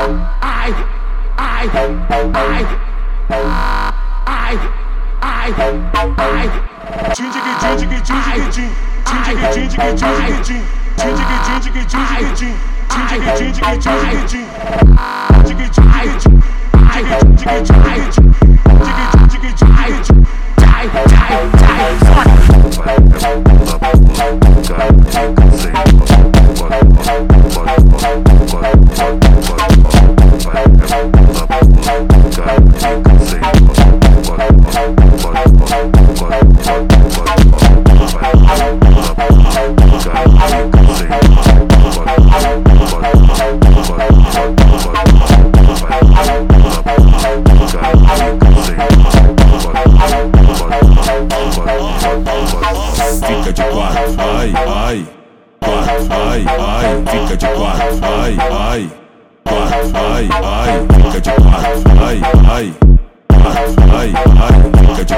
Fica de quatro, ai, ai, quatro, ai, ai, fica de quatro, ai, ai, quatro, ai, ai, fica de quatro, ai, ai, quatro, ai, ai, fica de